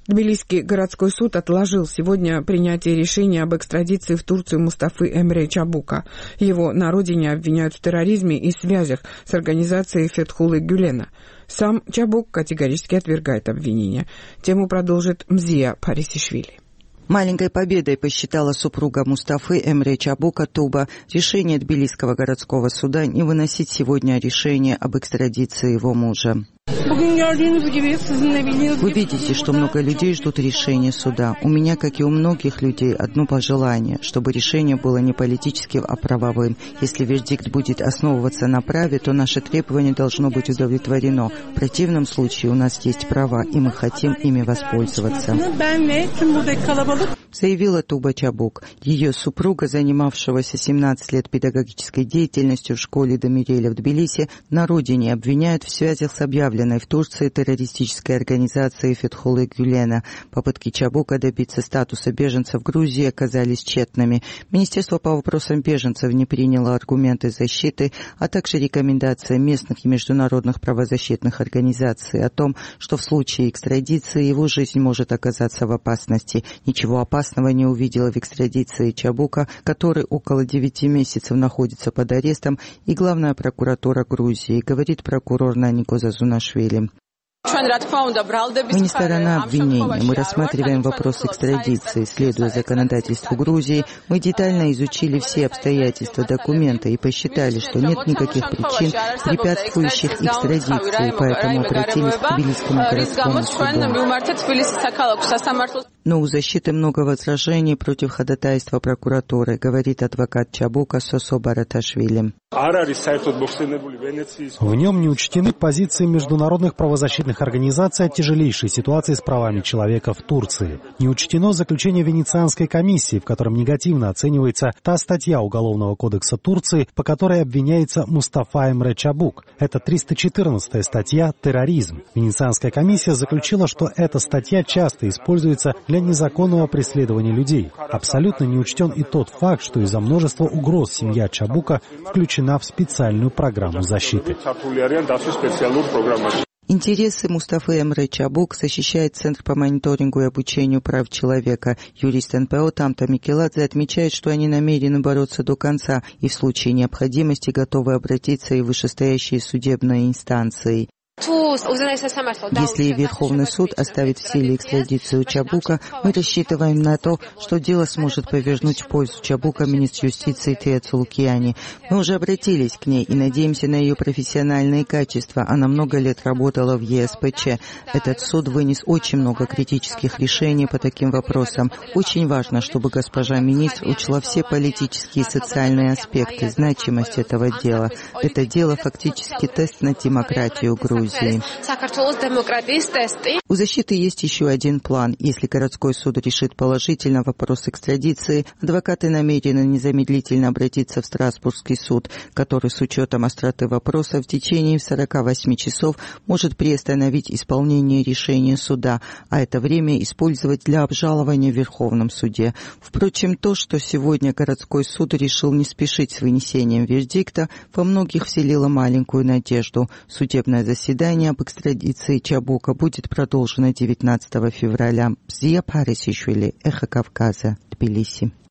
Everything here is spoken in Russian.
Тбилисский городской суд отложил сегодня принятие решения об экстрадиции в Турцию Мустафы Эмре Чабука. Его на родине обвиняют в терроризме и связях с организацией Фетхулы Гюлена. Сам Чабук категорически отвергает обвинения. Тему продолжит Мзия Парисишвили. Маленькой победой посчитала супруга Мустафы Эмре Чабука Туба решение Тбилисского городского суда не выносить сегодня решение об экстрадиции его мужа. Вы видите, что много людей ждут решения суда. У меня, как и у многих людей, одно пожелание, чтобы решение было не политическим, а правовым. Если вердикт будет основываться на праве, то наше требование должно быть удовлетворено. В противном случае у нас есть права, и мы хотим ими воспользоваться. Заявила Туба Чабук. Ее супруга, занимавшегося 17 лет педагогической деятельностью в школе Демиреля в Тбилиси, на родине обвиняют в связях с объявленной в Турции террористической организацией Фетхулы Гюлена. Попытки Чабука добиться статуса беженца в Грузии оказались тщетными. Министерство по вопросам беженцев не приняло аргументы защиты, а также рекомендации местных и международных правозащитных организаций о том, что в случае экстрадиции его жизнь может оказаться в опасности. Ничего опасного не увидела в экстрадиции Чабука, который около 9 месяцев находится под арестом, и главная прокуратура Грузии, говорит прокурор Нанико Зазунашвили. Мы не сторона обвинения, мы рассматриваем вопрос экстрадиции. Следуя законодательству Грузии, мы детально изучили все обстоятельства документа и посчитали, что нет никаких причин, препятствующих экстрадиции, поэтому обратились к Тбилисскому городскому суду. Но у защиты много возражений против ходатайства прокуратуры, говорит адвокат Чабука Сосо Бараташвили. В нем не учтены позиции международных правозащитных организаций о тяжелейшей ситуации с правами человека в Турции. Не учтено заключение Венецианской комиссии, в котором негативно оценивается та статья Уголовного кодекса Турции, по которой обвиняется Мустафа Эмре Чабук. Это 314-я статья «Терроризм». Венецианская комиссия заключила, что эта статья часто используется для незаконного преследования людей. Абсолютно не учтен и тот факт, что из-за множества угроз семья Чабука включена в специальную программу защиты. Интересы Мустафы Эмре Чабук защищает Центр по мониторингу и обучению прав человека. Юрист НПО Тамта Микеладзе отмечает, что они намерены бороться до конца и в случае необходимости готовы обратиться и в вышестоящие судебные инстанции. Если Верховный суд оставит в силе экстрадицию Чабука, мы рассчитываем на то, что дело сможет повернуть в пользу Чабука министр юстиции Теоцу Лукиани. Мы уже обратились к ней и надеемся на ее профессиональные качества. Она много лет работала в ЕСПЧ. Этот суд вынес очень много критических решений по таким вопросам. Очень важно, чтобы госпожа министр учла все политические и социальные аспекты, значимость этого дела. Это дело фактически тест на демократию Грузии. У защиты есть еще один план. Если городской суд решит положительно вопрос экстрадиции, адвокаты намерены незамедлительно обратиться в Страсбургский суд, который с учетом остроты вопроса в течение 48 часов может приостановить исполнение решения суда, а это время использовать для обжалования в Верховном суде. Впрочем, то, что сегодня городской суд решил не спешить с вынесением вердикта, во многих вселило маленькую надежду. Судебное заседание об экстрадиции Чабука будет продолжено 19 февраля. Мзия Парисишвили, Эхо Кавказа, Тбилиси.